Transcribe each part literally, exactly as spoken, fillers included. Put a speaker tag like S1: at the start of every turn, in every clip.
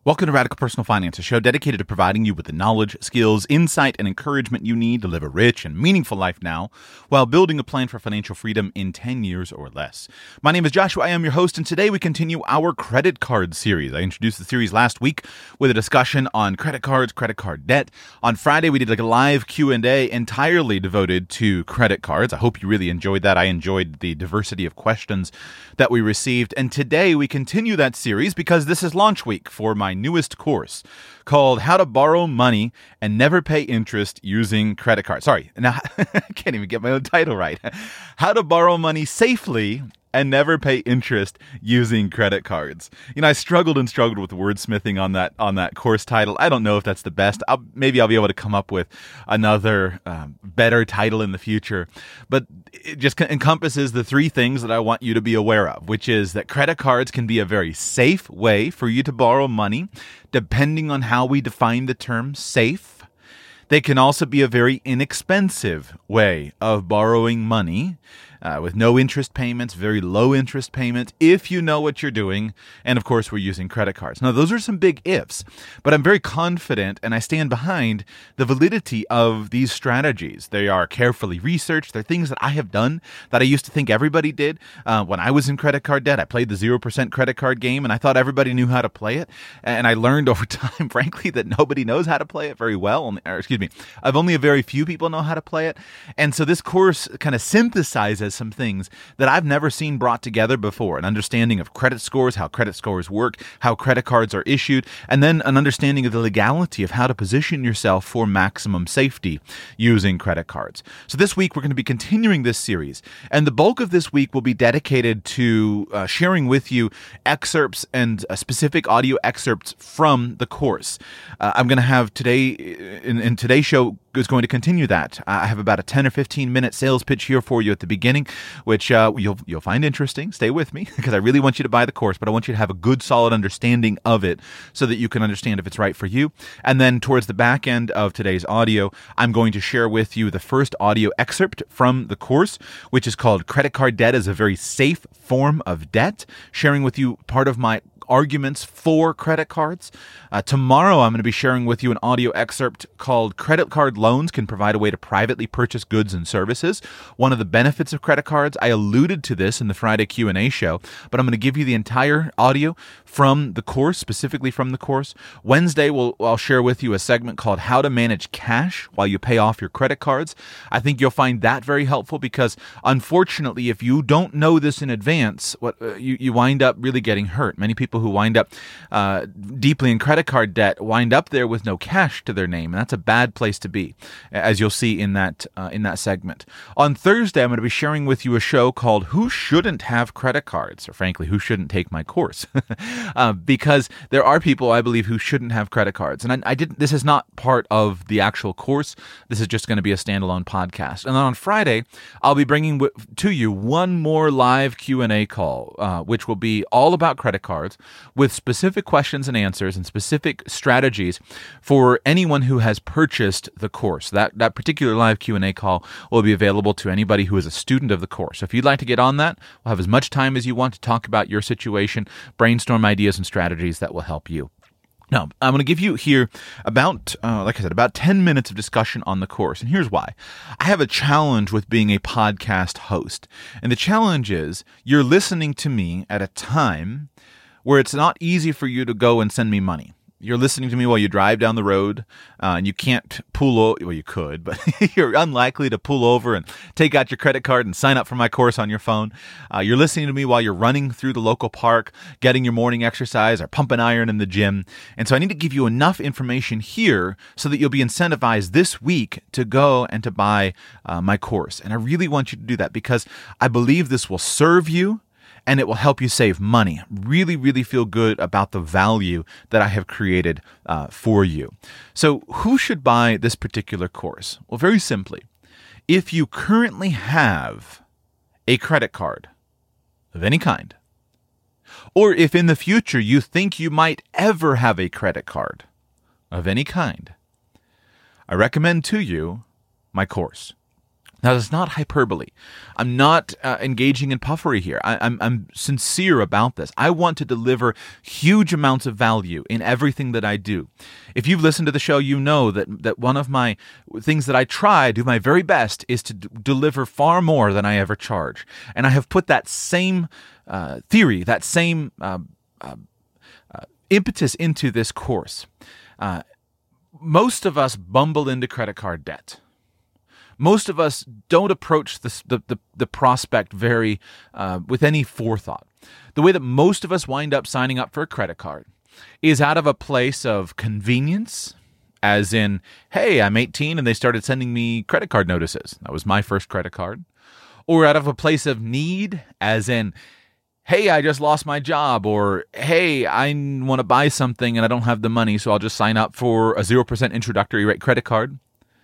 S1: Welcome to Radical Personal Finance, a show dedicated to providing you with the knowledge, skills, insight, and encouragement you need to live a rich and meaningful life now while building a plan for financial freedom in ten years or less. My name is Joshua. I am your host, and today we continue our credit card series. I introduced the series last week with a discussion on credit cards, credit card debt. On Friday, we did like a live Q and A entirely devoted to credit cards. I hope you really enjoyed that. I enjoyed the diversity of questions that we received. And today we continue that series because this is launch week for my newest course called How to Borrow Money and Never Pay Interest Using Credit Cards. Sorry, now I can't even get my own title right. How to Borrow Money Safely and Never Pay Interest Using Credit Cards. You know, I struggled and struggled with wordsmithing on that on that course title. I don't know if that's the best. I'll, maybe I'll be able to come up with another um, better title in the future. But it just encompasses the three things that I want you to be aware of, which is that credit cards can be a very safe way for you to borrow money, depending on how we define the term safe. They can also be a very inexpensive way of borrowing money, Uh, with no interest payments, very low interest payments, if you know what you're doing. And of course, we're using credit cards. Now, those are some big ifs, but I'm very confident and I stand behind the validity of these strategies. They are carefully researched. They're things that I have done that I used to think everybody did. Uh, when I was in credit card debt, I played the zero percent credit card game and I thought everybody knew how to play it. And I learned over time, frankly, that nobody knows how to play it very well. Or excuse me, I've only a very few people know how to play it. And so this course kind of synthesizes some things that I've never seen brought together before. An understanding of credit scores, how credit scores work, how credit cards are issued, and then an understanding of the legality of how to position yourself for maximum safety using credit cards. So this week, we're going to be continuing this series, and the bulk of this week will be dedicated to uh, sharing with you excerpts and uh, specific audio excerpts from the course. Uh, I'm going to have today, in, in today's show, is going to continue that. I have about a ten or fifteen minute sales pitch here for you at the beginning, which uh, you'll you'll find interesting. Stay with me because I really want you to buy the course, but I want you to have a good, solid understanding of it so that you can understand if it's right for you. And then towards the back end of today's audio, I'm going to share with you the first audio excerpt from the course, which is called Credit Card Debt is a Very Safe Form of Debt, sharing with you part of my arguments for credit cards. Uh, tomorrow, I'm going to be sharing with you an audio excerpt called Credit Card Loans Can Provide a Way to Privately Purchase Goods and Services. One of the benefits of credit cards, I alluded to this in the Friday Q and A show, but I'm going to give you the entire audio from the course, specifically from the course. Wednesday, we'll, I'll share with you a segment called How to Manage Cash While You Pay Off Your Credit Cards. I think you'll find that very helpful because, unfortunately, if you don't know this in advance, what uh, you, you wind up really getting hurt. Many people who wind up uh, deeply in credit card debt wind up there with no cash to their name, and that's a bad place to be, as you'll see in that uh, in that segment. On Thursday, I'm going to be sharing with you a show called Who Shouldn't Have Credit Cards, or frankly, Who Shouldn't Take My Course, uh, because there are people, I believe, who shouldn't have credit cards. And I, I didn't. This is not part of the actual course. This is just going to be a standalone podcast. And then on Friday, I'll be bringing w- to you one more live Q and A call, uh, which will be all about credit cards, with specific questions and answers and specific strategies for anyone who has purchased the course. That that particular live Q and A call will be available to anybody who is a student of the course. So if you'd like to get on that, we'll have as much time as you want to talk about your situation, brainstorm ideas and strategies that will help you. Now, I'm going to give you here about, uh, like I said, about ten minutes of discussion on the course. And here's why. I have a challenge with being a podcast host. And the challenge is you're listening to me at a time where it's not easy for you to go and send me money. You're listening to me while you drive down the road, uh, and you can't pull over. Well, you could, but you're unlikely to pull over and take out your credit card and sign up for my course on your phone. Uh, you're listening to me while you're running through the local park, getting your morning exercise, or pumping iron in the gym. And so I need to give you enough information here so that you'll be incentivized this week to go and to buy uh, my course. And I really want you to do that because I believe this will serve you, and it will help you save money. Really, really feel good about the value that I have created uh, for you. So who should buy this particular course? Well, very simply, if you currently have a credit card of any kind, or if in the future you think you might ever have a credit card of any kind, I recommend to you my course. Now, that's not hyperbole. I'm not uh, engaging in puffery here. I, I'm, I'm sincere about this. I want to deliver huge amounts of value in everything that I do. If you've listened to the show, you know that, that one of my things that I try, do my very best, is to d- deliver far more than I ever charge. And I have put that same uh, theory, that same uh, uh, uh, impetus into this course. Uh, most of us bumble into credit card debt. Most of us don't approach this, the, the the prospect very uh, with any forethought. The way that most of us wind up signing up for a credit card is out of a place of convenience, as in, hey, I'm eighteen and they started sending me credit card notices. That was my first credit card. Or out of a place of need, as in, hey, I just lost my job, or hey, I want to buy something and I don't have the money, so I'll just sign up for a zero percent introductory rate credit card.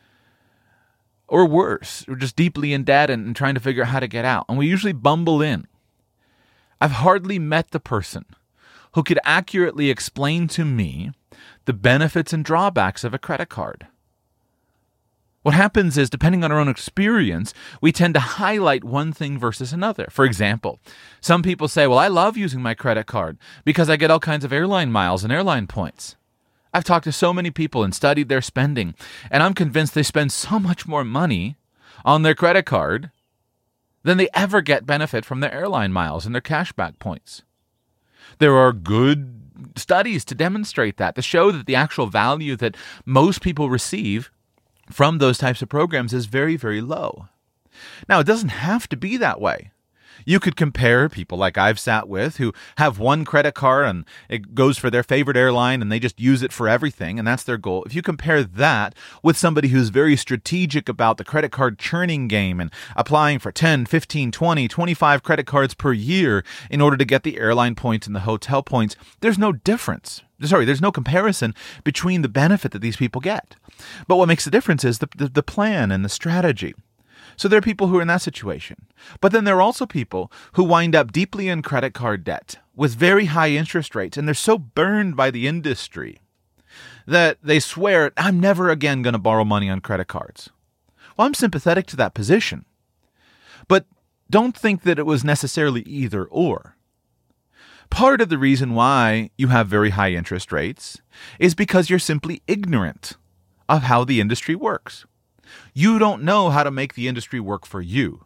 S1: Or worse, we're just deeply in debt and, and trying to figure out how to get out. And we usually bumble in. I've hardly met the person who could accurately explain to me the benefits and drawbacks of a credit card. What happens is, depending on our own experience, we tend to highlight one thing versus another. For example, some people say, well, I love using my credit card because I get all kinds of airline miles and airline points. I've talked to so many people and studied their spending, and I'm convinced they spend so much more money on their credit card than they ever get benefit from their airline miles and their cashback points. There are good studies to demonstrate that, to show that the actual value that most people receive from those types of programs is very, very low. Now, it doesn't have to be that way. You could compare people like I've sat with who have one credit card and it goes for their favorite airline and they just use it for everything and that's their goal. If you compare that with somebody who's very strategic about the credit card churning game and applying for ten, fifteen, twenty, twenty-five credit cards per year in order to get the airline points and the hotel points, there's no difference. Sorry, there's no comparison between the benefit that these people get. But what makes the difference is the, the, the plan and the strategy. So there are people who are in that situation. But then there are also people who wind up deeply in credit card debt with very high interest rates, and they're so burned by the industry that they swear, I'm never again going to borrow money on credit cards. Well, I'm sympathetic to that position. But don't think that it was necessarily either or. Part of the reason why you have very high interest rates is because you're simply ignorant of how the industry works. You don't know how to make the industry work for you.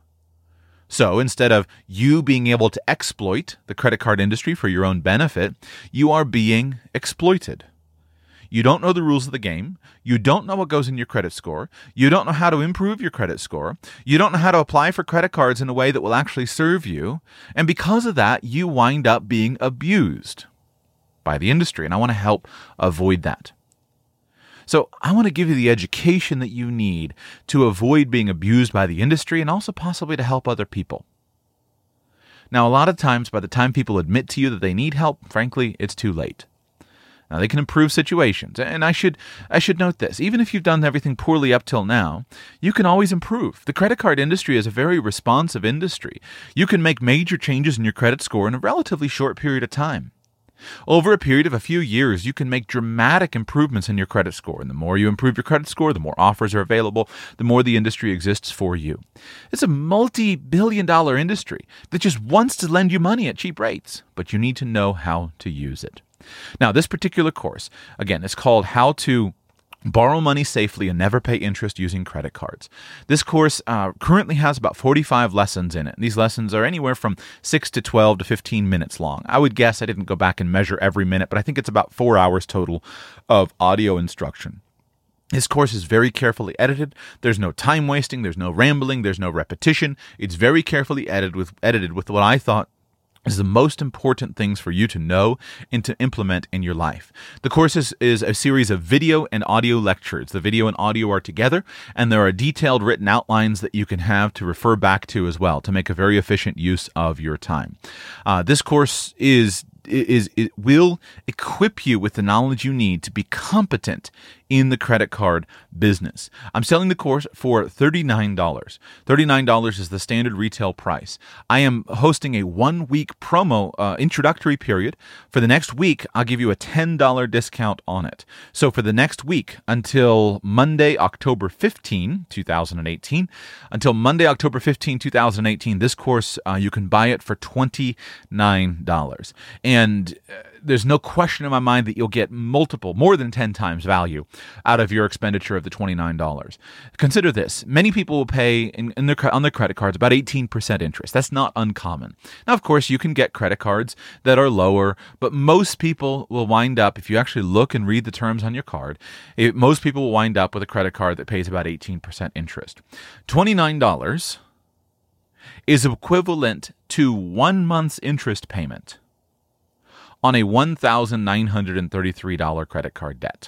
S1: So instead of you being able to exploit the credit card industry for your own benefit, you are being exploited. You don't know the rules of the game. You don't know what goes in your credit score. You don't know how to improve your credit score. You don't know how to apply for credit cards in a way that will actually serve you. And because of that, you wind up being abused by the industry. And I want to help avoid that. So I want to give you the education that you need to avoid being abused by the industry and also possibly to help other people. Now, a lot of times, by the time people admit to you that they need help, frankly, it's too late. Now, they can improve situations. And I should I should note this. Even if you've done everything poorly up till now, you can always improve. The credit card industry is a very responsive industry. You can make major changes in your credit score in a relatively short period of time. Over a period of a few years, you can make dramatic improvements in your credit score. And the more you improve your credit score, the more offers are available, the more the industry exists for you. It's a multi-billion dollar industry that just wants to lend you money at cheap rates, but you need to know how to use it. Now, this particular course, again, is called How to Borrow Money Safely and Never Pay Interest Using Credit Cards. This course uh, currently has about forty-five lessons in it. These lessons are anywhere from six to twelve to fifteen minutes long. I would guess, I didn't go back and measure every minute, but I think it's about four hours total of audio instruction. This course is very carefully edited. There's no time wasting. There's no rambling. There's no repetition. It's very carefully edited with, edited with what I thought is the most important things for you to know and to implement in your life. The course is, is a series of video and audio lectures. The video and audio are together, and there are detailed written outlines that you can have to refer back to as well to make a very efficient use of your time. Uh, this course is is it will equip you with the knowledge you need to be competent in the credit card business. I'm selling the course for thirty-nine dollars. thirty-nine dollars is the standard retail price. I am hosting a one-week promo uh, introductory period. For the next week, I'll give you a ten dollars discount on it. So for the next week, until Monday, October fifteenth, twenty eighteen, until Monday, October fifteenth, twenty eighteen, this course, uh, you can buy it for twenty-nine dollars. And uh, there's no question in my mind that you'll get multiple, more than ten times value out of your expenditure of the twenty-nine dollars. Consider this. Many people will pay in, in their, on their credit cards about eighteen percent interest. That's not uncommon. Now, of course, you can get credit cards that are lower, but most people will wind up, if you actually look and read the terms on your card, it, most people will wind up with a credit card that pays about eighteen percent interest. twenty-nine dollars is equivalent to one month's interest payment on a one thousand nine hundred thirty-three dollars credit card debt.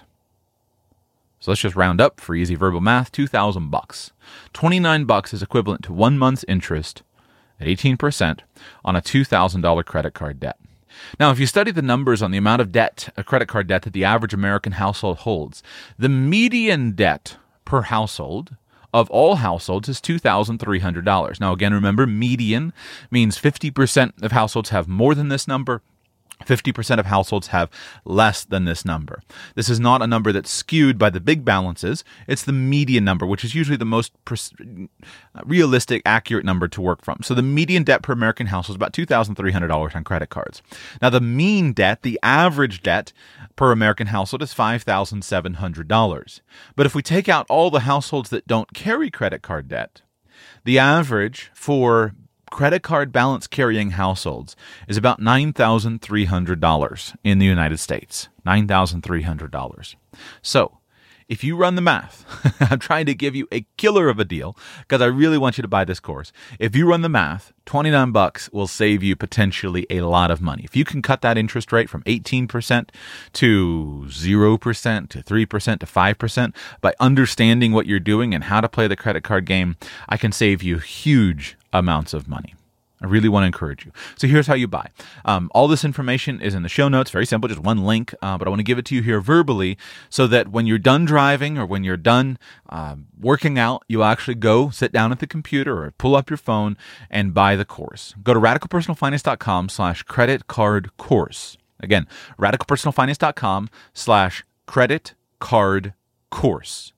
S1: So let's just round up for easy verbal math, two thousand bucks. twenty-nine bucks is equivalent to one month's interest at eighteen percent on a two thousand dollars credit card debt. Now, if you study the numbers on the amount of debt, a credit card debt that the average American household holds, the median debt per household of all households is two thousand three hundred dollars. Now, again, remember, median means fifty percent of households have more than this number. fifty percent of households have less than this number. This is not a number that's skewed by the big balances. It's the median number, which is usually the most pers- realistic, accurate number to work from. So the median debt per American household is about two thousand three hundred dollars on credit cards. Now, the mean debt, the average debt per American household is five thousand seven hundred dollars. But if we take out all the households that don't carry credit card debt, the average for credit card balance carrying households is about nine thousand three hundred dollars in the United States. nine thousand three hundred dollars. So, if you run the math, I'm trying to give you a killer of a deal because I really want you to buy this course. If you run the math, twenty-nine bucks will save you potentially a lot of money. If you can cut that interest rate from eighteen percent to zero percent to three percent to five percent by understanding what you're doing and how to play the credit card game, I can save you huge amounts of money. I really want to encourage you. So here's how you buy. Um, all this information is in the show notes. Very simple, just one link. Uh, but I want to give it to you here verbally so that when you're done driving or when you're done uh, working out, you'll actually go sit down at the computer or pull up your phone and buy the course. Go to radicalpersonalfinance.com slash credit card course. Again, radicalpersonalfinance.com slash credit card course.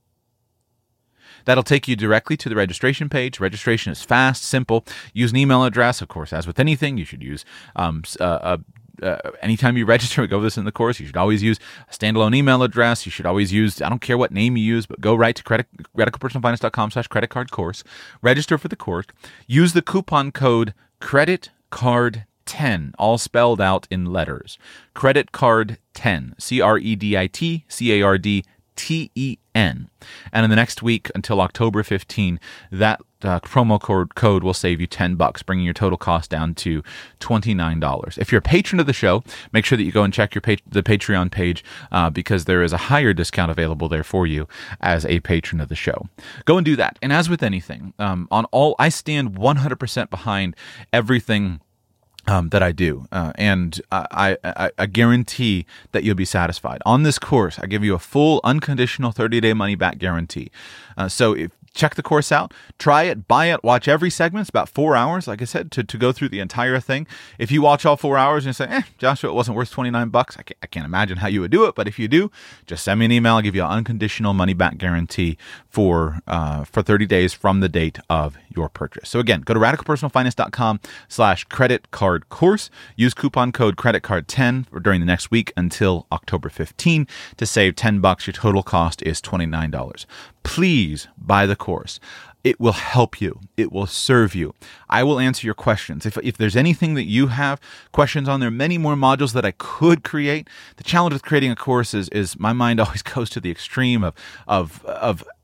S1: That'll take you directly to the registration page. Registration is fast, simple. Use an email address. Of course, as with anything, you should use, um, uh, uh, uh, anytime you register, we go over this in the course, you should always use a standalone email address. You should always use, I don't care what name you use, but go right to credit, radicalpersonalfinance.com slash credit card course. Register for the course. Use the coupon code credit card ten, all spelled out in letters. credit card ten, C R E D I T C A R D T E N. And in the next week until October fifteenth, that uh, promo code, code will save you ten bucks, bringing your total cost down to twenty-nine dollars. If you're a patron of the show, make sure that you go and check your pa- the Patreon page uh, because there is a higher discount available there for you as a patron of the show. Go and do that. And as with anything, um, on all, I stand one hundred percent behind everything Um, that I do, uh, and I, I, I guarantee that you'll be satisfied. On this course, I give you a full, unconditional thirty-day money-back guarantee. Uh, so if check the course out, try it, buy it, watch every segment. It's about four hours, like I said, to, to go through the entire thing. If you watch all four hours and say, eh, Joshua, it wasn't worth twenty-nine bucks, I can't, I can't imagine how you would do it. But if you do, just send me an email. I'll give you an unconditional money-back guarantee for uh, for thirty days from the date of your purchase. So again, go to radicalpersonalfinance.com slash credit card course. Use coupon code credit card ten during the next week until October fifteenth to save ten bucks. Your total cost is twenty-nine dollars. Please buy the course. It will help you. It will serve you. I will answer your questions. If if there's anything that you have questions on, there are many more modules that I could create. The challenge with creating a course is, is my mind always goes to the extreme of, of, of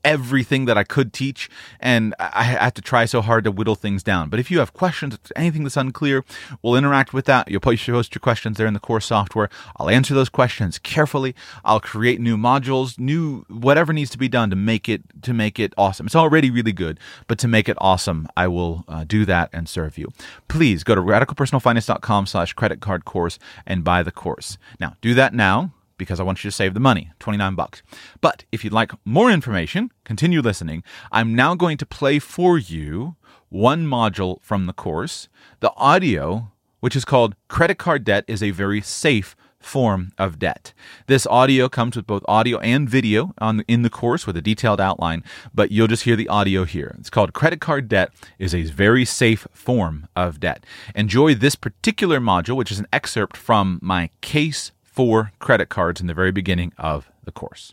S1: everything that I could teach, and I have to try so hard to whittle things down. But if you have questions, anything that's unclear, we'll interact with that. You'll post your questions there in the course software. I'll answer those questions carefully. I'll create new modules, new whatever needs to be done to make it to make it awesome. It's already really good, but to make it awesome, I will uh, do that and serve you. Please go to radicalpersonalfinance.com slash credit card course and buy the course. Now, do that now, because I want you to save the money, twenty-nine bucks. But if you'd like more information, continue listening. I'm now going to play for you one module from the course, the audio, which is called Credit Card Debt is a Very Safe Form of Debt. This audio comes with both audio and video on in the course with a detailed outline, but you'll just hear the audio here. It's called Credit Card Debt is a Very Safe Form of Debt. Enjoy this particular module, which is an excerpt from my case for credit cards in the very beginning of the course.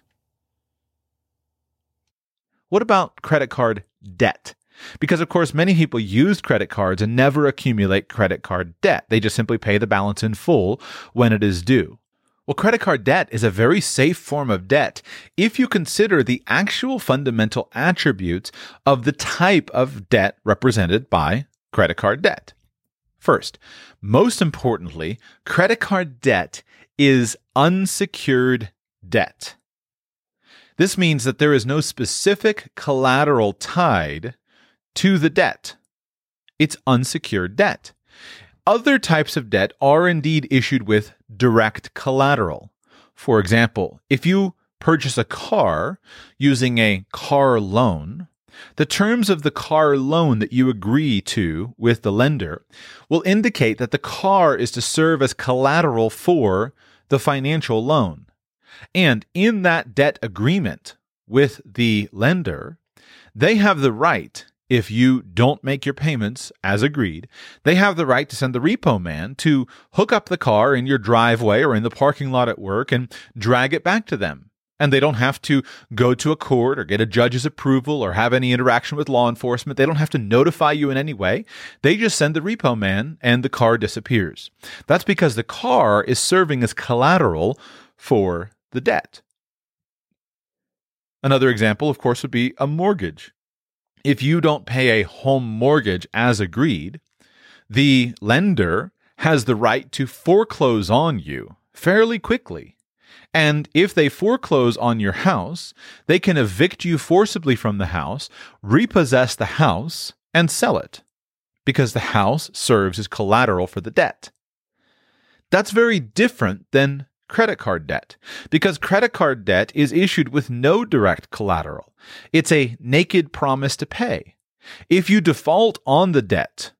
S1: What about credit card debt? Because, of course, many people use credit cards and never accumulate credit card debt. They just simply pay the balance in full when it is due. Well, credit card debt is a very safe form of debt if you consider the actual fundamental attributes of the type of debt represented by credit card debt. First, most importantly, credit card debt is unsecured debt. This means that there is no specific collateral tied to the debt. It's unsecured debt. Other types of debt are indeed issued with direct collateral. For example, if you purchase a car using a car loan, the terms of the car loan that you agree to with the lender will indicate that the car is to serve as collateral for the financial loan. And in that debt agreement with the lender, they have the right, if you don't make your payments as agreed, they have the right to send the repo man to hook up the car in your driveway or in the parking lot at work and drag it back to them. And they don't have to go to a court or get a judge's approval or have any interaction with law enforcement. They don't have to notify you in any way. They just send the repo man and the car disappears. That's because the car is serving as collateral for the debt. Another example, of course, would be a mortgage. If you don't pay a home mortgage as agreed, the lender has the right to foreclose on you fairly quickly. And if they foreclose on your house, they can evict you forcibly from the house, repossess the house, and sell it, because the house serves as collateral for the debt. That's very different than credit card debt, because credit card debt is issued with no direct collateral. It's a naked promise to pay. If you default on the debt,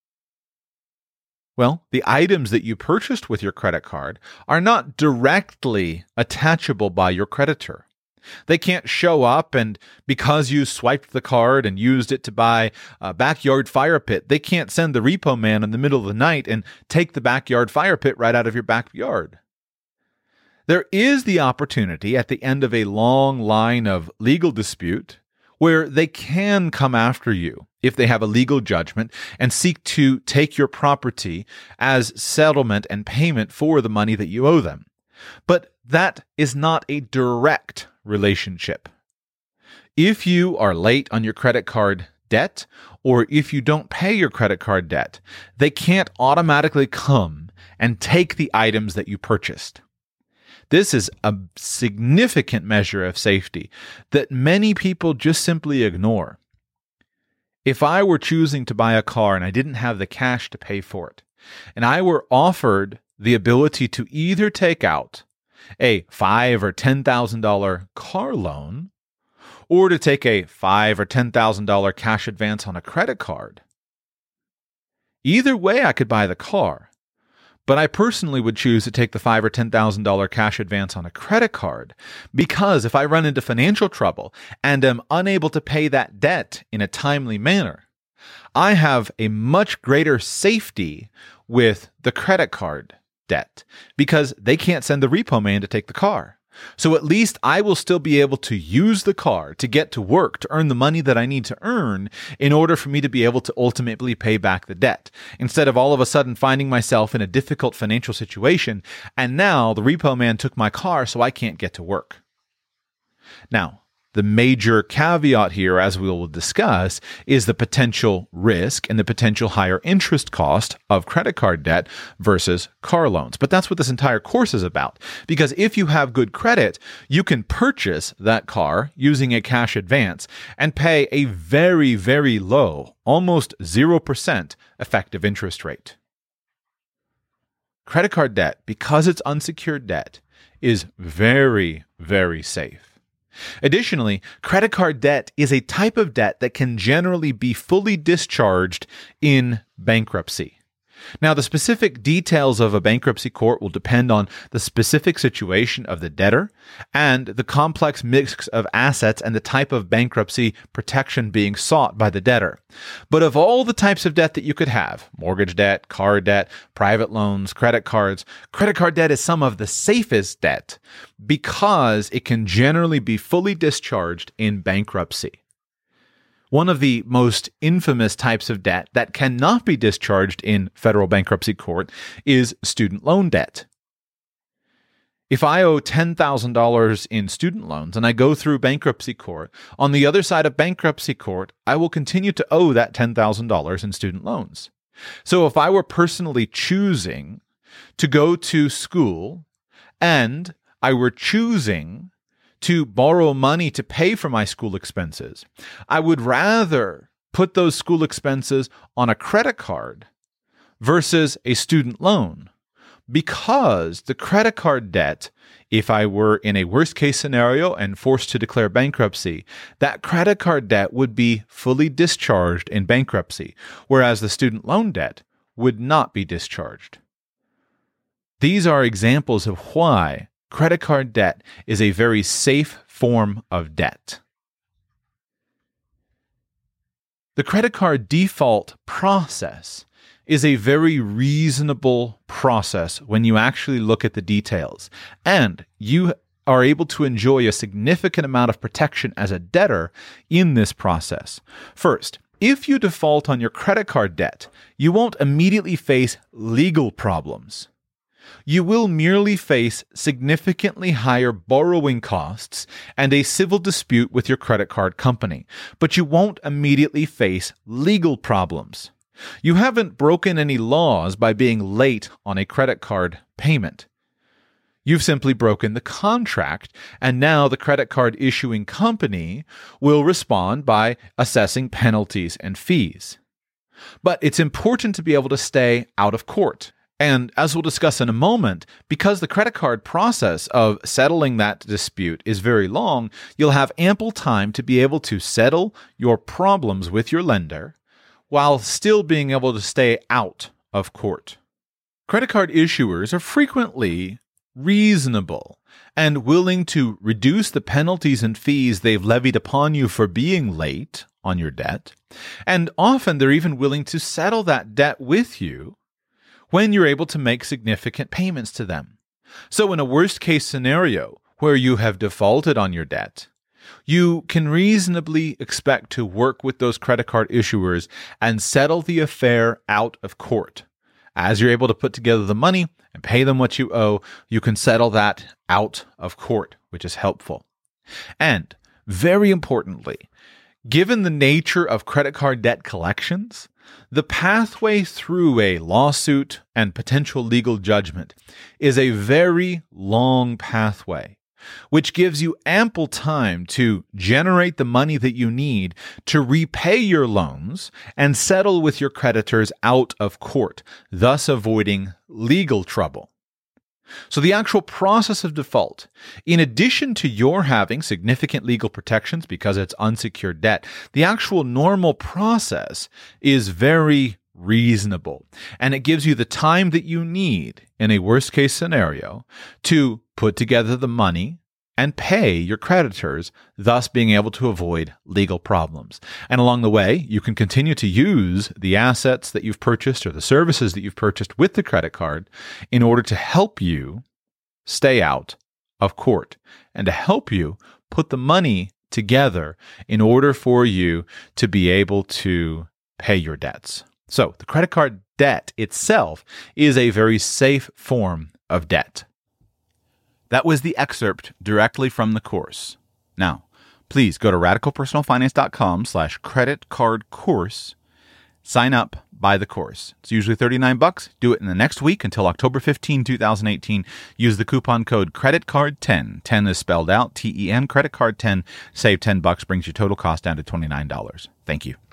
S1: well, the items that you purchased with your credit card are not directly attachable by your creditor. They can't show up and because you swiped the card and used it to buy a backyard fire pit, they can't send the repo man in the middle of the night and take the backyard fire pit right out of your backyard. There is the opportunity at the end of a long line of legal dispute where they can come after you if they have a legal judgment and seek to take your property as settlement and payment for the money that you owe them. But that is not a direct relationship. If you are late on your credit card debt, or if you don't pay your credit card debt, they can't automatically come and take the items that you purchased. This is a significant measure of safety that many people just simply ignore. If I were choosing to buy a car and I didn't have the cash to pay for it, and I were offered the ability to either take out a five thousand dollars or ten thousand dollars car loan, or to take a five thousand dollars or ten thousand dollars cash advance on a credit card, either way I could buy the car. But I personally would choose to take the five thousand dollars or ten thousand dollars cash advance on a credit card, because if I run into financial trouble and am unable to pay that debt in a timely manner, I have a much greater safety with the credit card debt because they can't send the repo man to take the car. So at least I will still be able to use the car to get to work, to earn the money that I need to earn in order for me to be able to ultimately pay back the debt, instead of all of a sudden finding myself in a difficult financial situation, and now the repo man took my car so I can't get to work. Now, The major caveat here, as we will discuss, is the potential risk and the potential higher interest cost of credit card debt versus car loans. But that's what this entire course is about. Because if you have good credit, you can purchase that car using a cash advance and pay a very, very low, almost zero percent effective interest rate. Credit card debt, because it's unsecured debt, is very, very safe. Additionally, credit card debt is a type of debt that can generally be fully discharged in bankruptcy. Now, the specific details of a bankruptcy court will depend on the specific situation of the debtor and the complex mix of assets and the type of bankruptcy protection being sought by the debtor. But of all the types of debt that you could have, mortgage debt, car debt, private loans, credit cards, credit card debt is some of the safest debt because it can generally be fully discharged in bankruptcy. One of the most infamous types of debt that cannot be discharged in federal bankruptcy court is student loan debt. If I owe ten thousand dollars in student loans and I go through bankruptcy court, on the other side of bankruptcy court, I will continue to owe that ten thousand dollars in student loans. So if I were personally choosing to go to school and I were choosing to borrow money to pay for my school expenses, I would rather put those school expenses on a credit card versus a student loan, because the credit card debt, if I were in a worst case scenario and forced to declare bankruptcy, that credit card debt would be fully discharged in bankruptcy, whereas the student loan debt would not be discharged. These are examples of why credit card debt is a very safe form of debt. The credit card default process is a very reasonable process when you actually look at the details, and you are able to enjoy a significant amount of protection as a debtor in this process. First, if you default on your credit card debt, you won't immediately face legal problems. You will merely face significantly higher borrowing costs and a civil dispute with your credit card company, but you won't immediately face legal problems. You haven't broken any laws by being late on a credit card payment. You've simply broken the contract, and now the credit card issuing company will respond by assessing penalties and fees. But it's important to be able to stay out of court. And as we'll discuss in a moment, because the credit card process of settling that dispute is very long, you'll have ample time to be able to settle your problems with your lender while still being able to stay out of court. Credit card issuers are frequently reasonable and willing to reduce the penalties and fees they've levied upon you for being late on your debt, and often they're even willing to settle that debt with you when you're able to make significant payments to them. So in a worst-case scenario where you have defaulted on your debt, you can reasonably expect to work with those credit card issuers and settle the affair out of court. As you're able to put together the money and pay them what you owe, you can settle that out of court, which is helpful. And very importantly, given the nature of credit card debt collections, the pathway through a lawsuit and potential legal judgment is a very long pathway, which gives you ample time to generate the money that you need to repay your loans and settle with your creditors out of court, thus avoiding legal trouble. So the actual process of default, in addition to your having significant legal protections because it's unsecured debt, the actual normal process is very reasonable, and it gives you the time that you need in a worst-case scenario to put together the money and pay your creditors, thus being able to avoid legal problems. And along the way, you can continue to use the assets that you've purchased or the services that you've purchased with the credit card in order to help you stay out of court and to help you put the money together in order for you to be able to pay your debts. So the credit card debt itself is a very safe form of debt. That was the excerpt directly from the course. Now, please go to radicalpersonalfinance.com slash credit card course. Sign up, buy the course. It's usually thirty-nine bucks. Do it in the next week until October fifteenth, twenty eighteen. Use the coupon code credit card ten. ten is spelled out, T E N, credit card ten. Save ten bucks, brings your total cost down to twenty-nine dollars. Thank you.